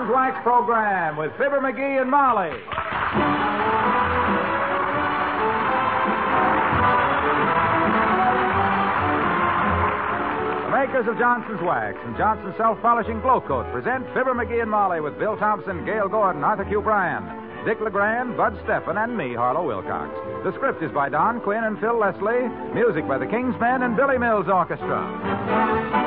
Johnson's Wax program with Fibber McGee and Molly. The makers of Johnson's Wax and Johnson's Self-Polishing Glow Coat present Fibber McGee and Molly with Bill Thompson, Gail Gordon, Arthur Q. Bryan, Dick LeGrand, Bud Steffen, and me, Harlow Wilcox. The script is by Don Quinn and Phil Leslie. Music by the King's Men and Billy Mills Orchestra.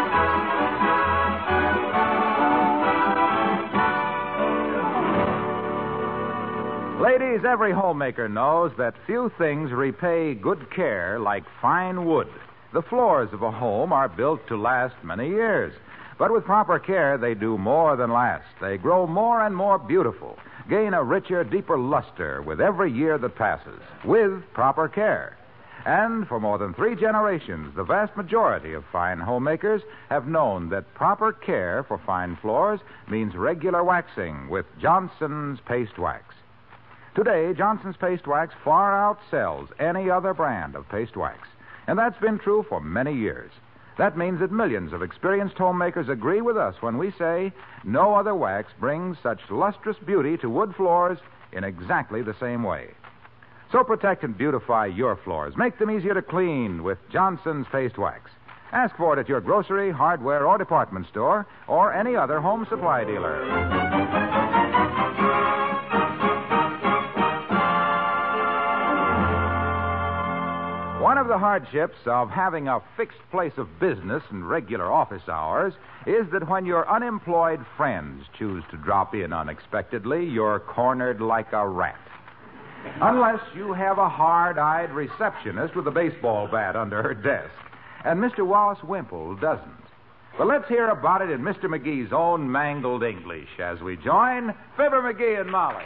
Ladies, every homemaker knows that few things repay good care like fine wood. The floors of a home are built to last many years. But with proper care, they do more than last. They grow more and more beautiful, gain a richer, deeper luster with every year that passes, with proper care. And for more than 3 generations, the vast majority of fine homemakers have known that proper care for fine floors means regular waxing with Johnson's Paste Wax. Today, Johnson's Paste Wax far outsells any other brand of paste wax. And that's been true for many years. That means that millions of experienced homemakers agree with us when we say no other wax brings such lustrous beauty to wood floors in exactly the same way. So protect and beautify your floors. Make them easier to clean with Johnson's Paste Wax. Ask for it at your grocery, hardware, or department store, or any other home supply dealer. One of the hardships of having a fixed place of business and regular office hours is that when your unemployed friends choose to drop in unexpectedly, you're cornered like a rat. Unless you have a hard-eyed receptionist with a baseball bat under her desk. And Mr. Wallace Wimple doesn't. But let's hear about it in Mr. McGee's own mangled English as we join Fibber McGee and Molly.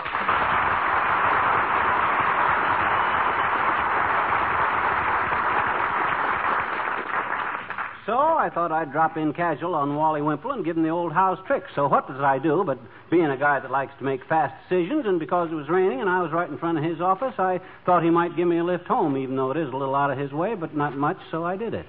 So I thought I'd drop in casual on Wally Wimple and give him the old house trick. So what did I do but being a guy that likes to make fast decisions, and because it was raining and I was right in front of his office, I thought he might give me a lift home, even though it is a little out of his way, but not much, so I did it.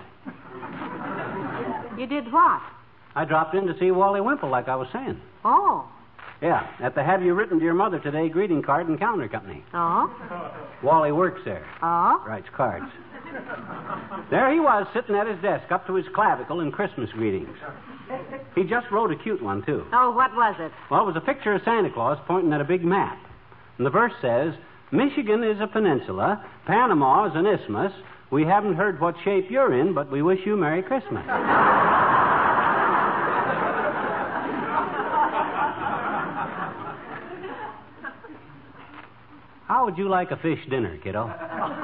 You did what? I dropped in to see Wally Wimple, like I was saying. Oh. Yeah, at the Have You Written to Your Mother Today greeting card and counter company. Oh? Wally works there. Oh? Writes cards. There he was, sitting at his desk, up to his clavicle in Christmas greetings. He just wrote a cute one, too. Oh, what was it? Well, it was a picture of Santa Claus pointing at a big map. And the verse says, Michigan is a peninsula, Panama is an isthmus. We haven't heard what shape you're in, but we wish you Merry Christmas. How would you like a fish dinner, kiddo?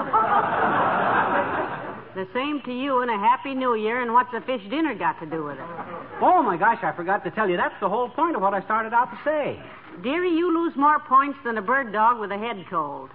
The same to you, and a Happy New Year, and what's a fish dinner got to do with it? Oh, my gosh, I forgot to tell you. That's the whole point of what I started out to say. Dearie, you lose more points than a bird dog with a head cold.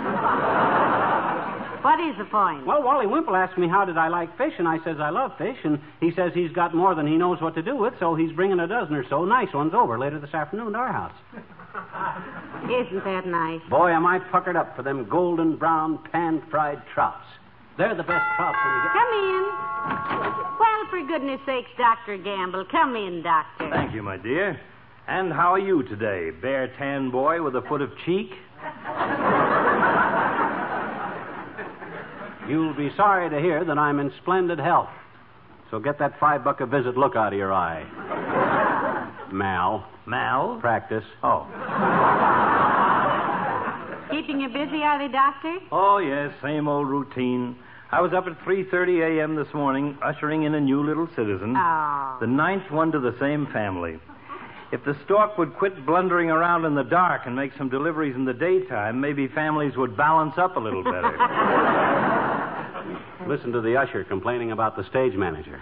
What is the point? Well, Wally Wimple asked me how did I like fish, and I says I love fish, and he says he's got more than he knows what to do with, so he's bringing a dozen or so nice ones over later this afternoon to our house. Isn't that nice? Boy, am I puckered up for them golden brown pan-fried trouts. They're the best trouts when you get... Come in. Well, for goodness sakes, Dr. Gamble. Come in, Doctor. Thank you, my dear. And how are you today, bare tan boy with a foot of cheek? You'll be sorry to hear that I'm in splendid health. So get that $5 a visit look out of your eye. Mal. Mal? Practice. Oh. Keeping you busy, are they, Doctor? Oh, yes, same old routine. I was up at 3:30 a.m. this morning, ushering in a new little citizen. Oh. The 9th one to the same family. If the stork would quit blundering around in the dark and make some deliveries in the daytime, maybe families would balance up a little better. Listen to the usher complaining about the stage manager.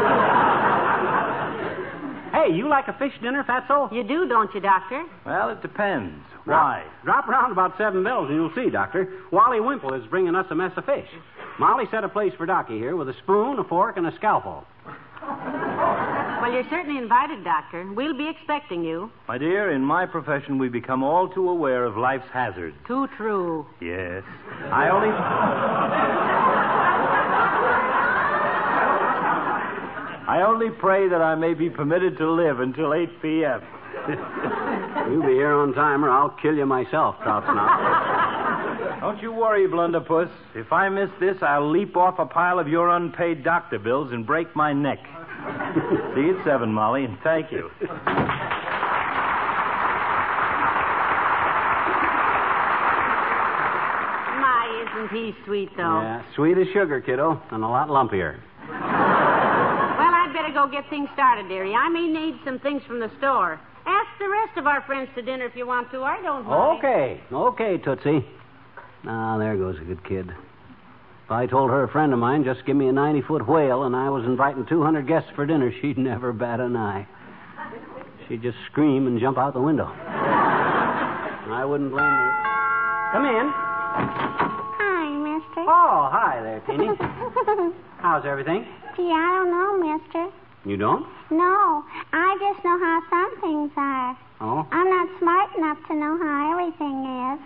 Hey, you like a fish dinner, Fatso? You do, don't you, Doctor? Well, it depends. Why? Drop around about 7 bells and you'll see, Doctor. Wally Wimple is bringing us a mess of fish. Molly set a place for Docky here with a spoon, a fork, and a scalpel. Well, you're certainly invited, Doctor. We'll be expecting you. My dear, in my profession, we become all too aware of life's hazards. Too true. Yes. I only I only pray that I may be permitted to live until 8 p.m. You be here on time or I'll kill you myself, Trout-Snout. Don't you worry, Blunderpuss. If I miss this, I'll leap off a pile of your unpaid doctor bills and break my neck. See you at 7, Molly, and thank you. My, isn't he sweet, though? Yeah, sweet as sugar, kiddo, and a lot lumpier. Well, I'd better go get things started, dearie. I may need some things from the store. Ask the rest of our friends to dinner if you want to. I don't mind. Okay, Tootsie. Ah, there goes a good kid. If I told her a friend of mine just give me a 90-foot whale and I was inviting 200 guests for dinner, she'd never bat an eye. She'd just scream and jump out the window. I wouldn't blame her. Come in. Hi, mister. Oh, hi there, Teeny. How's everything? Gee, I don't know, mister. You don't? No, I just know how some things are. Oh? I'm not smart enough to know how everything is.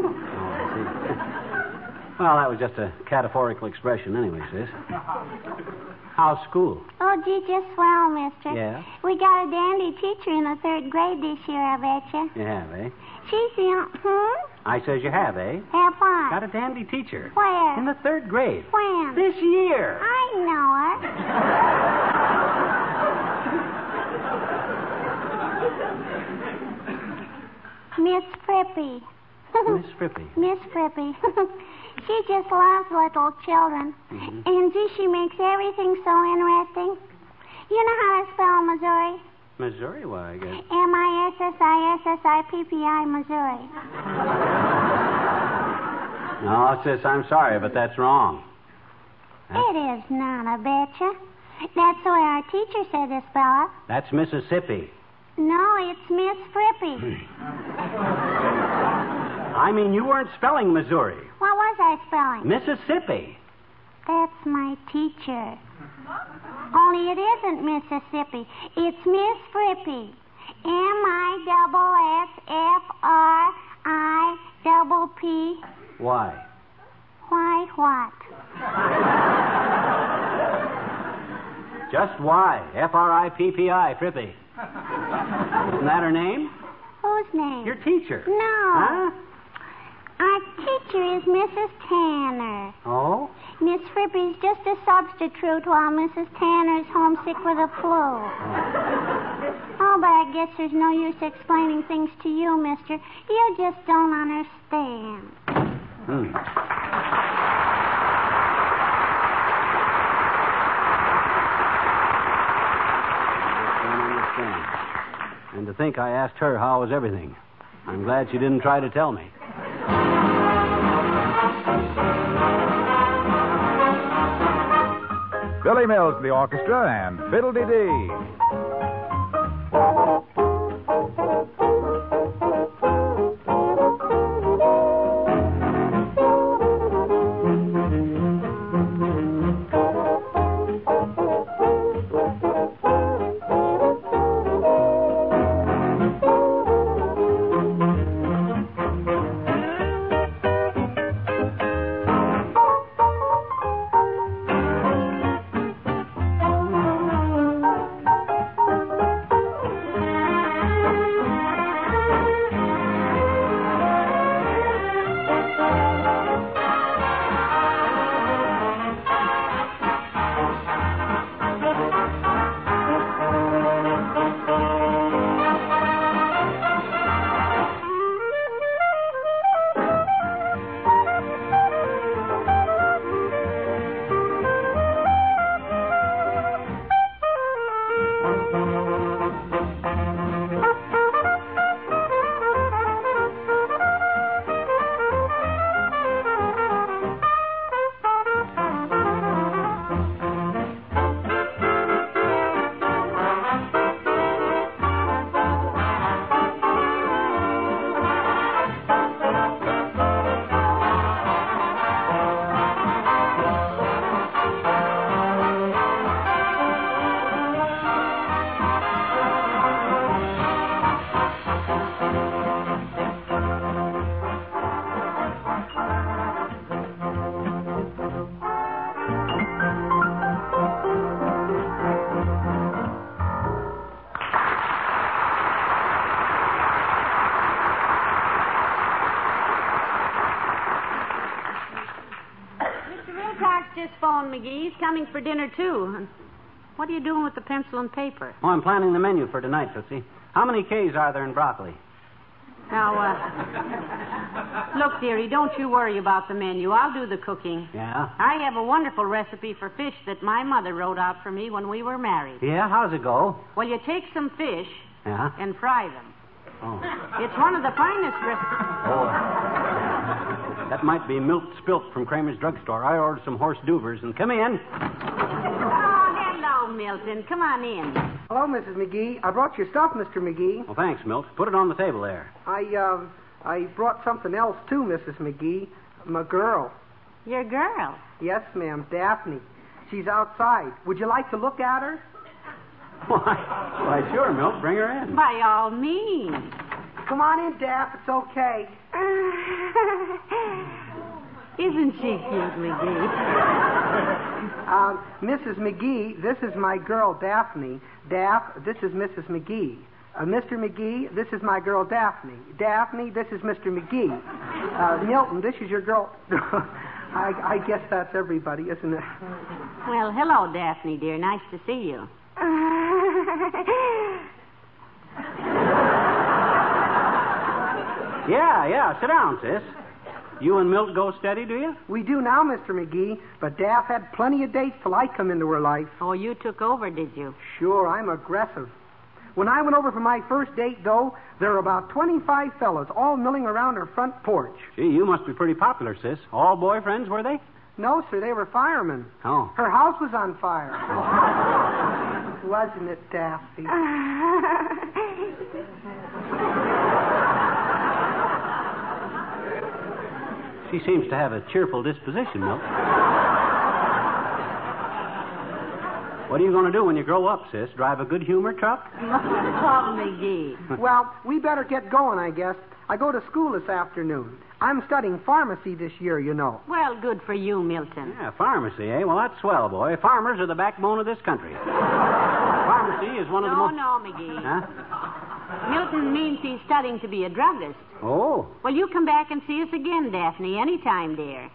Well, that was just a cataphorical expression anyway, sis. How's school? Oh, gee, just swell, mister. Yeah? We got a dandy teacher in the 3rd grade this year, I betcha. You have, eh? She's the... I says you have, eh? Have fun. Got a dandy teacher. Where? In the 3rd grade. When? This year. I know her. Miss Frippy. Miss Frippy. Miss Frippy. She just loves little children. Mm-hmm. And gee, she makes everything so interesting. You know how to spell Missouri? Missouri, why, I guess. Mississippi, Missouri. No, sis, I'm sorry, but that's wrong. It is not, I betcha. That's the way our teacher said to spell it. That's Mississippi. No, it's Miss Frippy. I mean, you weren't spelling Missouri. What was I spelling? Mississippi. That's my teacher. Only it isn't Mississippi. It's Miss Frippy. MISSFRIPP. Why? Why what? Just why? F-R-I-P-P-I, Frippy. Isn't that her name? Whose name? Your teacher. No. Huh? Our teacher is Mrs. Tanner. Oh? Miss Frippy's just a substitute while Mrs. Tanner's homesick with the flu. Oh, but I guess there's no use explaining things to you, mister. You just don't understand. And to think I asked her how was everything. I'm glad she didn't try to tell me. Billy Mills, the orchestra, and Fiddle-Dee-Dee. this phone, McGee. He's coming for dinner, too. And what are you doing with the pencil and paper? Oh, I'm planning the menu for tonight, Tootsie. How many K's are there in broccoli? Now, look, dearie, don't you worry about the menu. I'll do the cooking. Yeah? I have a wonderful recipe for fish that my mother wrote out for me when we were married. Yeah? How's it go? Well, you take some fish Yeah? and fry them. Oh. It's one of the finest recipes. Oh. That might be milk spilt from Kramer's drugstore. I ordered some horse duvers, and come in. Oh, hello, Milton. Come on in. Hello, Mrs. McGee. I brought your stuff, Mr. McGee. Well, thanks, Milt. Put it on the table there. I brought something else, too, Mrs. McGee. My girl. Your girl. Yes, ma'am, Daphne. She's outside. Would you like to look at her? Why, sure, Milt. Bring her in. By all means. Come on in, Daph. It's okay. Isn't she cute, McGee? Mrs. McGee, this is my girl, Daphne. Daph, this is Mrs. McGee. Mr. McGee, this is my girl, Daphne. Daphne, this is Mr. McGee. Milton, this is your girl. I guess that's everybody, isn't it? Well, hello, Daphne, dear. Nice to see you. Yeah. Sit down, sis. You and Milt go steady, do you? We do now, Mr. McGee, but Daph had plenty of dates till I come into her life. Oh, you took over, did you? Sure, I'm aggressive. When I went over for my first date, though, there were about 25 fellas all milling around her front porch. Gee, you must be pretty popular, sis. All boyfriends, were they? No, sir, they were firemen. Oh. Her house was on fire. Wasn't it, Daphne? She seems to have a cheerful disposition, Milt. What are you going to do when you grow up, sis? Drive a good-humor truck? Oh, McGee. Well, we better get going, I guess. I go to school this afternoon. I'm studying pharmacy this year, you know. Well, good for you, Milton. Yeah, pharmacy, eh? Well, that's swell, boy. Farmers are the backbone of this country. Pharmacy is one of the most... No, McGee. Huh? Milton means he's studying to be a druggist. Oh. Well, you come back and see us again, Daphne, anytime, dear.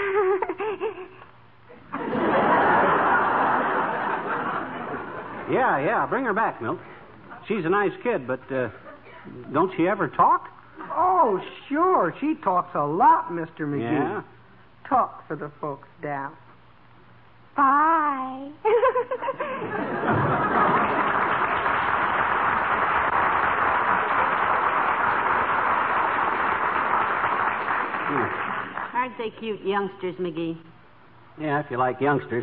Yeah. Bring her back, Milt. She's a nice kid, but don't she ever talk? Oh, sure. She talks a lot, Mr. McGee. Yeah? Talk for the folks, Daph. Bye. Aren't they cute youngsters, McGee? Yeah, if you like youngsters.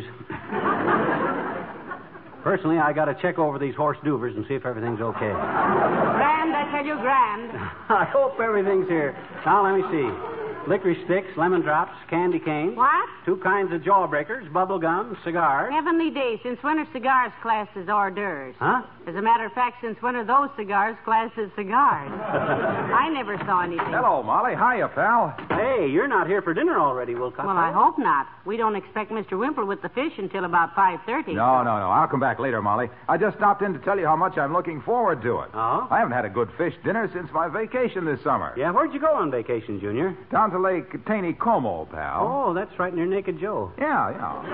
Personally, I got to check over these horse duvers and see if everything's okay. Grand, I tell you, grand. I hope everything's here. Now, let me see. Licorice sticks, lemon drops, candy canes. What? 2 kinds of jawbreakers, bubble gum, cigars. Heavenly days. Since when are cigars classed as hors d'oeuvres? Huh? As a matter of fact, since when are those cigars classed as cigars? I never saw anything. Hello, Molly. Hiya, pal. Hey, you're not here for dinner already, Wilcox. Well, I hope not. We don't expect Mr. Wimple with the fish until about 5:30. No. I'll come back later, Molly. I just stopped in to tell you how much I'm looking forward to it. Oh? I haven't had a good fish dinner since my vacation this summer. Yeah, where'd you go on vacation, Junior? Down to Lake Taneycomo, pal. Oh, that's right near Naked Joe. Yeah.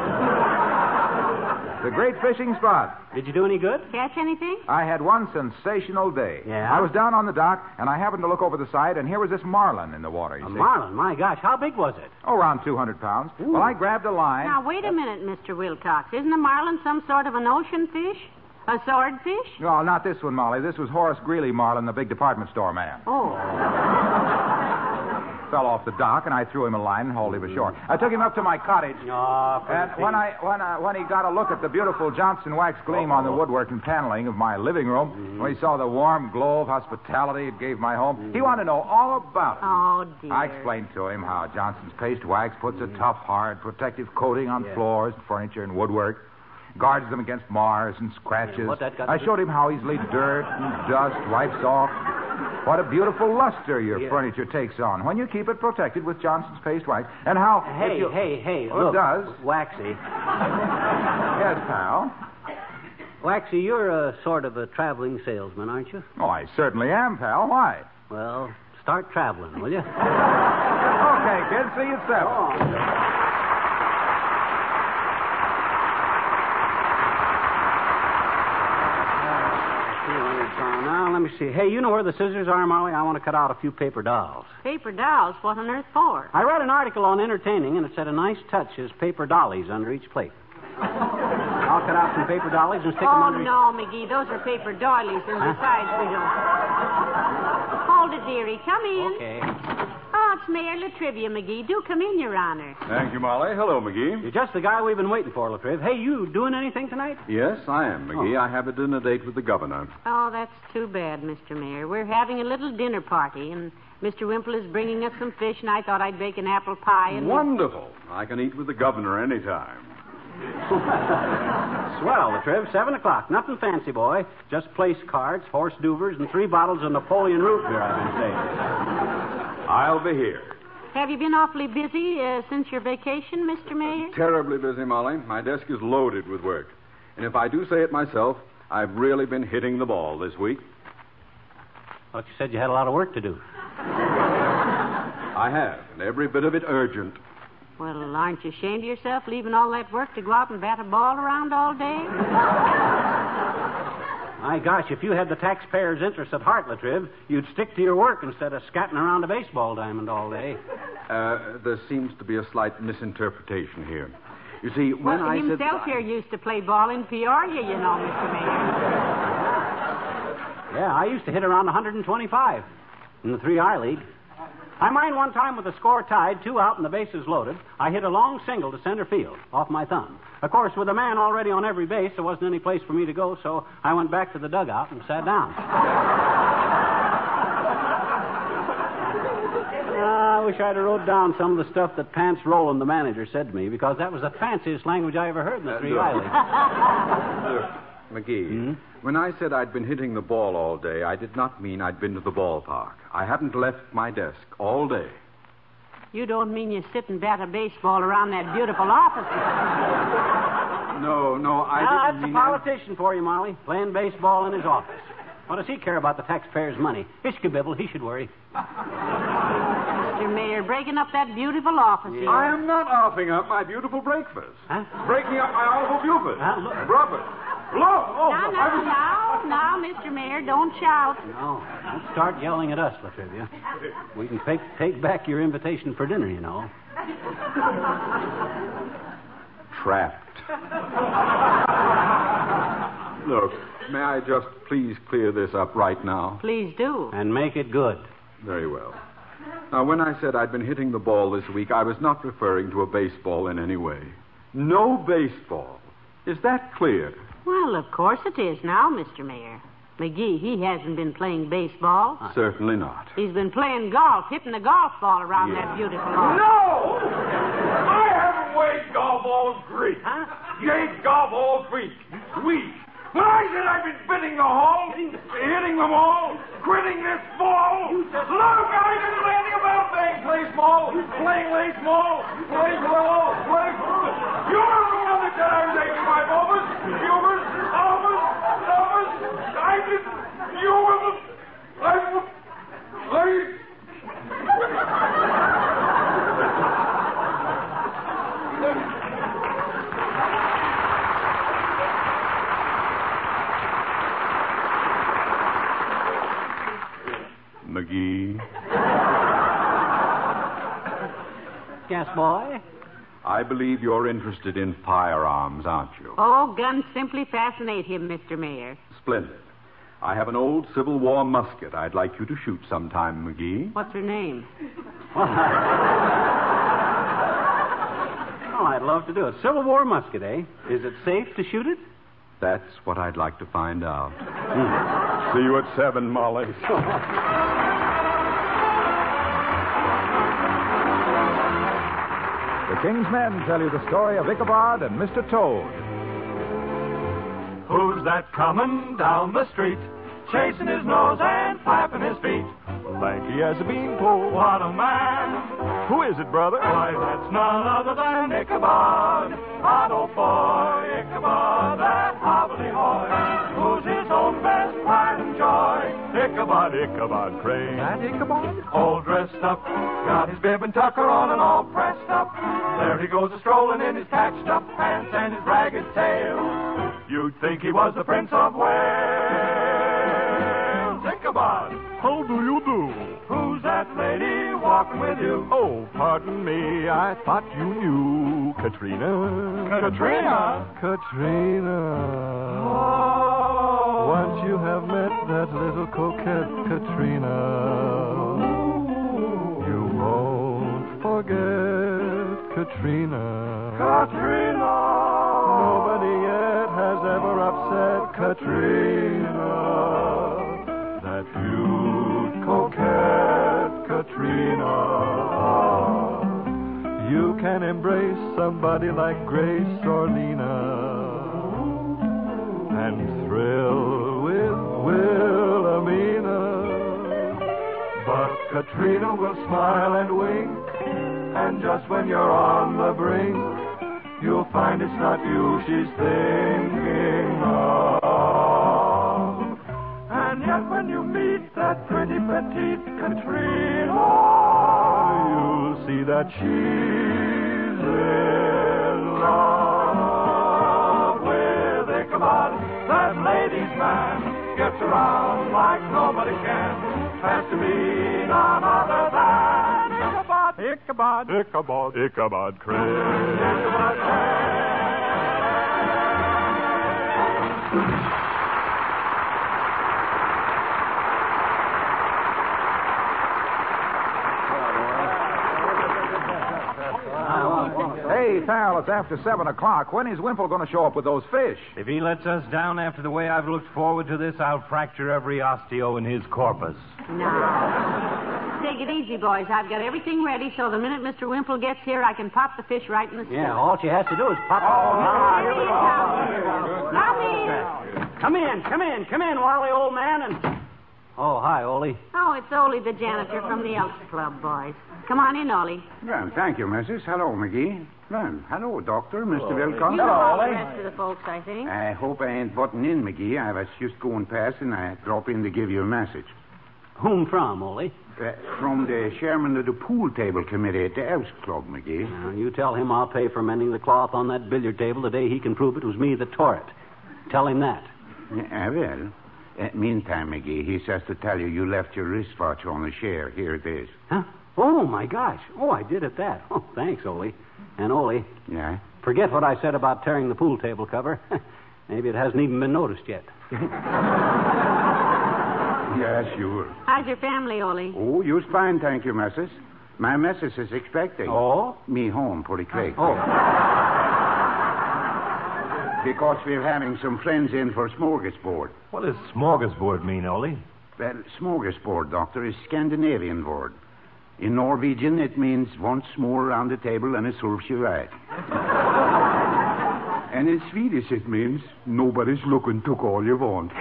It's a great fishing spot. Did you do any good? Catch anything? I had one sensational day. Yeah? I was down on the dock, and I happened to look over the side, and here was this marlin in the water, you A see. marlin? My gosh, how big was it? Oh, around 200 pounds. Ooh. Well, I grabbed a line. Now, wait a minute, Mr. Wilcox. Isn't a marlin some sort of an ocean fish? A swordfish? No, not this one, Molly. This was Horace Greeley Marlin, the big department store man. Oh. Fell off the dock, and I threw him a line and hauled him ashore. I took him up to my cottage. Oh, And when he got a look at the beautiful Johnson wax gleam on the woodwork and paneling of my living room, when he saw the warm glow of hospitality it gave my home, he wanted to know all about it. Oh, dear. I explained to him how Johnson's paste wax puts a tough, hard, protective coating on floors, furniture, and woodwork, guards them against mars and scratches. What that got to I do- showed him how easily dirt and dust wipes off. What a beautiful luster your furniture takes on when you keep it protected with Johnson's paste wax, and how... Hey, Well, look. it does. Waxy. Yes, pal. Waxy, you're a sort of a traveling salesman, aren't you? Oh, I certainly am, pal. Why? Well, start traveling, will you? Okay, kid. See you at 7. Now, let me see. Hey, you know where the scissors are, Molly? I want to cut out a few paper dolls. Paper dolls? What on earth for? I read an article on entertaining, and it said a nice touch is paper dollies under each plate. I'll cut out some paper dollies and stick them under... Oh, no, McGee. Those are paper doilies, and besides, we don't... Hold it, dearie. Come in. Okay. Oh, it's Mayor Latrivia, McGee. Do come in, Your Honor. Thank you, Molly. Hello, McGee. You're just the guy we've been waiting for, Latriv. Hey, you doing anything tonight? Yes, I am, McGee. I have a dinner date with the governor. Oh, that's too bad, Mr. Mayor. We're having a little dinner party, and Mr. Wimple is bringing us some fish, and I thought I'd bake an apple pie and... Wonderful. I can eat with the governor anytime. Swell, Latriv. 7 o'clock. Nothing fancy, boy. Just place cards, horse duvers, and 3 bottles of Napoleon root beer, I've been saying. I'll be here. Have you been awfully busy since your vacation, Mr. Mayor? Terribly busy, Molly. My desk is loaded with work. And if I do say it myself, I've really been hitting the ball this week. Thought you said you had a lot of work to do. I have, and every bit of it urgent. Well, aren't you ashamed of yourself leaving all that work to go out and bat a ball around all day? My gosh, if you had the taxpayers' interest at heart, Latriv, you'd stick to your work instead of scatting around a baseball diamond all day. There seems to be a slight misinterpretation here. You see, when I said... himself here used to play ball in Peoria, you know, Mr. Mayor. Yeah, I used to hit around 125 in the 3I League. I mind one time with the score tied, 2 out and the bases loaded, I hit a long single to center field off my thumb. Of course, with a man already on every base, there wasn't any place for me to go, so I went back to the dugout and sat down. I wish I'd have wrote down some of the stuff that Pants Rowland, the manager, said to me, because that was the fanciest language I ever heard in the 3I League. McGee, when I said I'd been hitting the ball all day, I did not mean I'd been to the ballpark. I haven't left my desk all day. You don't mean you sit and bat a baseball around that beautiful office? No, I didn't That's mean... a politician for you, Molly, playing baseball in his office. What does he care about the taxpayers' money? Ishkabibble, he should worry. Mr. Mayor, breaking up that beautiful office here. I am not offing up my beautiful breakfast. Huh? Breaking up my awful buford. Breakfast. Look! Oh, Now, Mr. Mayor, don't shout. No, don't start yelling at us, Latrivia. We can take back your invitation for dinner, you know. Trapped. Look, may I just please clear this up right now? Please do. And make it good. Very well. Now, when I said I'd been hitting the ball this week, I was not referring to a baseball in any way. No baseball. Is that clear? Well, of course it is now, Mr. Mayor. McGee, he hasn't been playing baseball. Certainly not. He's been playing golf, hitting the golf ball around that beautiful office. No! I haven't weighed golf all week. Huh? Yanked golf all week. When I said I've been bidding the hole, hitting them all, quitting this ball. Look, I didn't know anything about play small, playing lay small, play slow, play small. You're the one that said I was taking my moments, humors, almonds. I didn't. You were the... McGee. Yes, boy? I believe you're interested in firearms, aren't you? Oh, guns simply fascinate him, Mr. Mayor. Splendid. I have an old Civil War musket I'd like you to shoot sometime, McGee. What's her name? Oh, I'd love to do it. Civil War musket, eh? Is it safe to shoot it? That's what I'd like to find out. See you at 7, Molly. The King's Men tell you the story of Ichabod and Mr. Toad. Who's that coming down the street, chasing his nose and flapping his feet? Lanky as a beanpole. What a man! Who is it, brother? Why, that's none other than Ichabod, Otto boy, Ichabod, that hobbledehoy, who's his own best pride and joy. Ichabod Crane. That Ichabod? All dressed up, got his bib and tucker on and all pressed up. There he goes a-strolling in his patched up pants and his ragged tail. You'd think he was the Prince of Wales. talk with you. Oh, pardon me, I thought you knew Katrina. Katrina? Katrina. Oh. Once you have met that little coquette Katrina, you won't forget Katrina. Katrina. Nobody yet has ever upset Katrina. That cute coquette Katrina. You can embrace somebody like Grace or Lena and thrill with Wilhelmina. But Katrina will smile and wink, and just when you're on the brink, you'll find it's not you she's thinking of. And yet when you meet that pretty petite Katrina, you'll see that she's in love with Ichabod. That ladies' man gets around like nobody can. Has to be none other than Ichabod. Ichabod. Ichabod. Ichabod Crane. Ichabod Crane. Hey, pal, it's after 7 o'clock. When is Wimple going to show up with those fish? If he lets us down after the way I've looked forward to this, I'll fracture every osteo in his corpus. Now, take it easy, boys. I've got everything ready, so the minute Mr. Wimple gets here, I can pop the fish right in the Yeah, stick. all she has to do is pop. Here we go. Come in, Wally, old man, and... Oh, hi, Ole. Oh, it's Ole, the janitor from the Elks Club, boys. Come on in, Ole. Well, thank you, Mrs. Hello, McGee. Well, hello, Doctor, Mr. Wilcox. You know all the rest of the folks, I think. I hope I ain't butting in, McGee. I was just going past and I drop in to give you a message. Whom from, Ole? From the chairman of the pool table committee at the Elks Club, McGee. Now, you tell him I'll pay for mending the cloth on that billiard table the day he can prove it was me that tore it. Tell him that. Well, meantime, McGee, he says to tell you you left your wristwatch on the chair. Here it is. Huh? Oh, my gosh. Oh, I did at that. Oh, thanks, Ole. And, Ole. Yeah? Forget what I said about tearing the pool table cover. Maybe it hasn't even been noticed yet. Yeah, sure. How's your family, Ole? Oh, you's fine, thank you, Mrs. My missus is expecting. Oh? Me home pretty quick. Oh. Because we're having some friends in for smorgasbord. What does smorgasbord mean, Ole? Well, smorgasbord, Doctor, is Scandinavian word. In Norwegian, it means once more around the table and it serves you right. And in Swedish, it means nobody's looking, took all you want.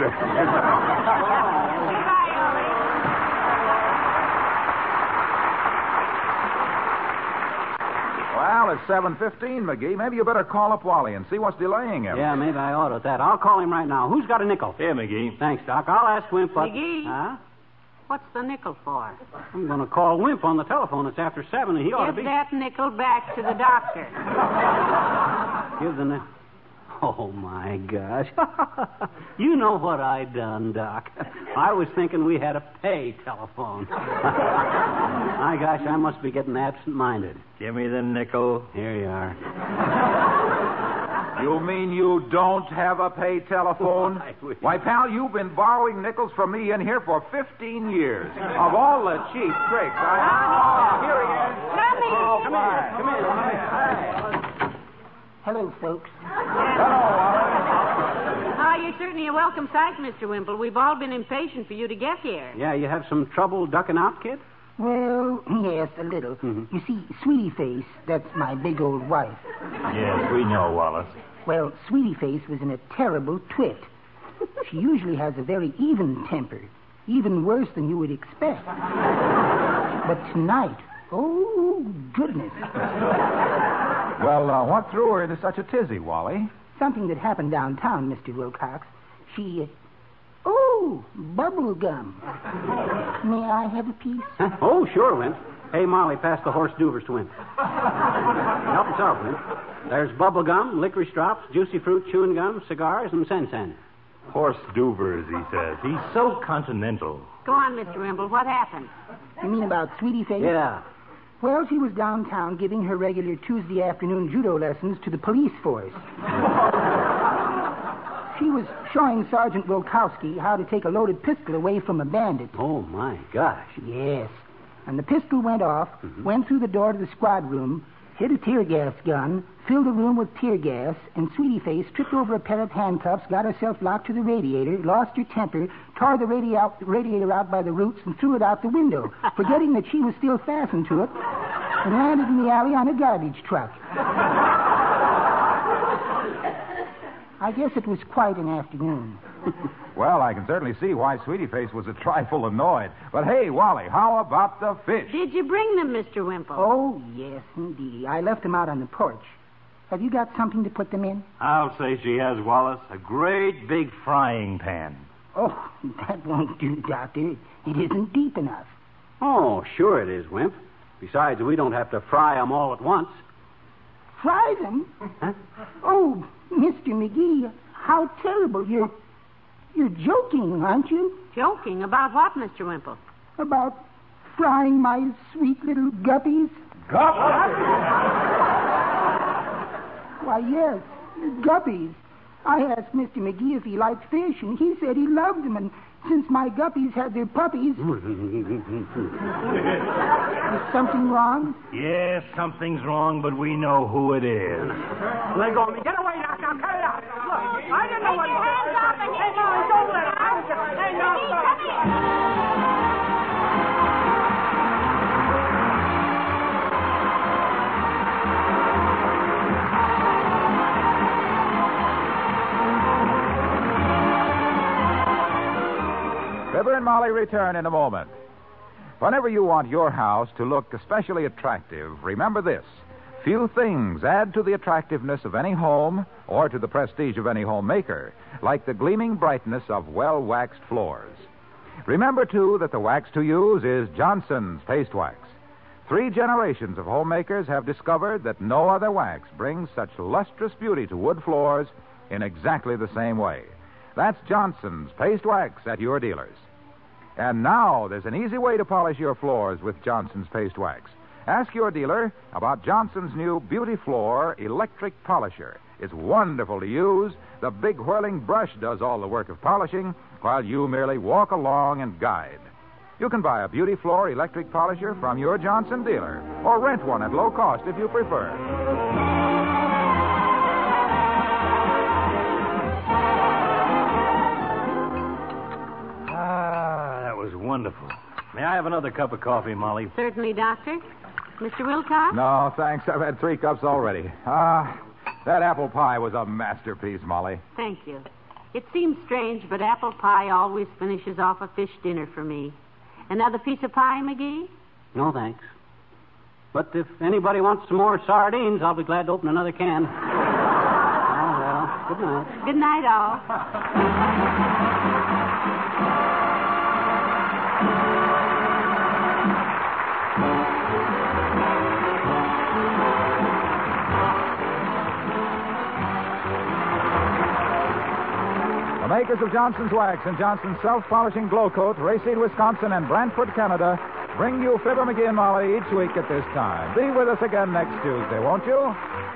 Well, it's 7:15, McGee. Maybe you better call up Wally and see what's delaying him. Yeah, maybe I ought at that. I'll call him right now. Who's got a nickel? Here, McGee. Thanks, Doc. I'll ask Wimp. McGee? Huh? What's the nickel for? I'm going to call Wimp on the telephone. It's after 7, and he ought to Give be... that nickel back to the doctor. Give the nickel... Oh, my gosh. You know what I done, Doc. I was thinking we had a pay telephone. My gosh, I must be getting absent-minded. Give me the nickel. Here you are. You mean you don't have a pay telephone? Why, pal, you've been borrowing nickels from me in here for 15 years. Of all the cheap tricks, here he is. Come in. Hello, folks. Oh, you're certainly a welcome sight, Mr. Wimple. We've all been impatient for you to get here. Yeah, you have some trouble ducking out, kid? Well, yes, a little. Mm-hmm. You see, Sweetie Face, that's my big old wife. Yes, we know, Wallace. Well, Sweetie Face was in a terrible twit. She usually has a very even temper, even worse than you would expect. But tonight, oh, goodness. Well, what threw her into such a tizzy, Wally? Something that happened downtown, Mr. Wilcox. She, oh, bubble gum. May I have a piece? Huh? Oh, sure, Wimp. Hey, Molly, pass the horse duvers to Wimp. Help yourself, Wimp. There's bubble gum, licorice drops, juicy fruit, chewing gum, cigars, and sen-sen. Horse Duvers, he says. He's so continental. Go on, Mr. Wimple. What happened? You mean about Sweetie Face? Yeah. Well, she was downtown giving her regular Tuesday afternoon judo lessons to the police force. She was showing Sergeant Wilkowski how to take a loaded pistol away from a bandit. Oh, my gosh. Yes. And the pistol went off, went through the door to the squad room, hit a tear gas gun, filled the room with tear gas, and Sweetie Face tripped over a pair of handcuffs, got herself locked to the radiator, lost her temper, tore the radiator out by the roots, and threw it out the window, forgetting that she was still fastened to it, and landed in the alley on a garbage truck. I guess it was quite an afternoon. Well, I can certainly see why Sweetie Face was a trifle annoyed. But hey, Wally, how about the fish? Did you bring them, Mr. Wimple? Oh, yes, indeed. I left them out on the porch. Have you got something to put them in? I'll say she has, Wallace. A great big frying pan. Oh, that won't do, Doctor. It isn't deep enough. Oh, sure it is, Wimp. Besides, we don't have to fry them all at once. Fry them? Huh? Oh, Mr. McGee, how terrible. You're joking, aren't you? Joking? About what, Mr. Wimple? About frying my sweet little guppies? Why, yes, guppies. I asked Mr. McGee if he liked fish, and he said he loved them, and since my guppies had their puppies... Is something wrong? Yes, something's wrong, but we know who it is. Let go of me. Get away now. Now, cut it out. Look, I didn't know what he said. Hey, no, don't let him. I was just... Hey, no, stop. Fibber and Molly return in a moment. Whenever you want your house to look especially attractive, remember this. Few things add to the attractiveness of any home or to the prestige of any homemaker like the gleaming brightness of well-waxed floors. Remember, too, that the wax to use is Johnson's Paste Wax. 3 generations of homemakers have discovered that no other wax brings such lustrous beauty to wood floors in exactly the same way. That's Johnson's Paste Wax at your dealers. And now there's an easy way to polish your floors with Johnson's Paste Wax. Ask your dealer about Johnson's new Beauty Floor Electric Polisher. It's wonderful to use. The big whirling brush does all the work of polishing, while you merely walk along and guide. You can buy a Beauty Floor Electric Polisher from your Johnson dealer, or rent one at low cost if you prefer. Wonderful. May I have another cup of coffee, Molly? Certainly, Doctor. Mr. Wilcox? No, thanks. I've had 3 cups already. That apple pie was a masterpiece, Molly. Thank you. It seems strange, but apple pie always finishes off a fish dinner for me. Another piece of pie, McGee? No, thanks. But if anybody wants some more sardines, I'll be glad to open another can. Oh, well, good night. Good night, all. The makers of Johnson's Wax and Johnson's Self-Polishing Glow Coat, Rayseed, Wisconsin, and Brantford, Canada, bring you Fibber, McGee, and Molly each week at this time. Be with us again next Tuesday, won't you?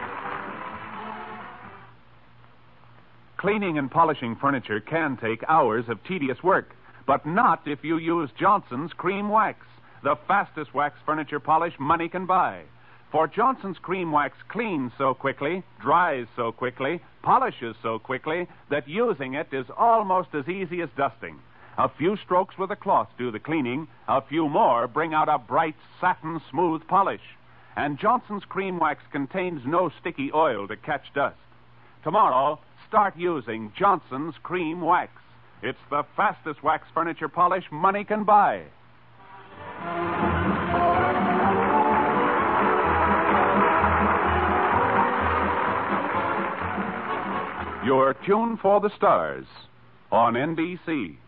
Cleaning and polishing furniture can take hours of tedious work, but not if you use Johnson's Cream Wax, the fastest wax furniture polish money can buy. For Johnson's Cream Wax cleans so quickly, dries so quickly, polishes so quickly, that using it is almost as easy as dusting. A few strokes with a cloth do the cleaning. A few more bring out a bright, satin, smooth polish. And Johnson's Cream Wax contains no sticky oil to catch dust. Tomorrow, start using Johnson's Cream Wax. It's the fastest wax furniture polish money can buy. You're tuned for the stars on NBC.